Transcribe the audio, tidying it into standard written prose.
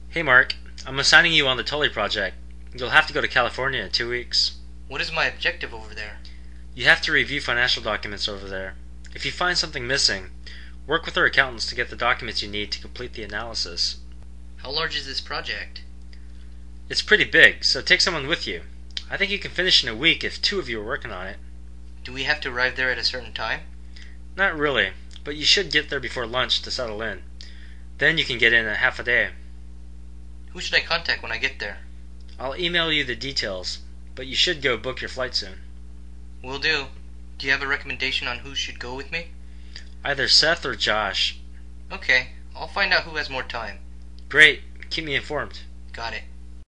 Hey Mark, I'm assigning you on the Tully project. You'll have to go to California in 2 weeks. What is my objective over there? You have to review financial documents over there. If you find something missing, work with our accountants to get the documents you need to complete the analysis. How large is this project? It's pretty big, so take someone with you. I think you can finish in a week if two of you are working on it. Do we have to arrive there at a certain time? Not really, but you should get there before lunch to settle in. Then you can get in a half a day. Who should I contact when I get there? I'll email you the details, but you should go book your flight soon. Will do. Do you have a recommendation on who should go with me? Either Seth or Josh. Okay, I'll find out who has more time. Great, keep me informed. Got it.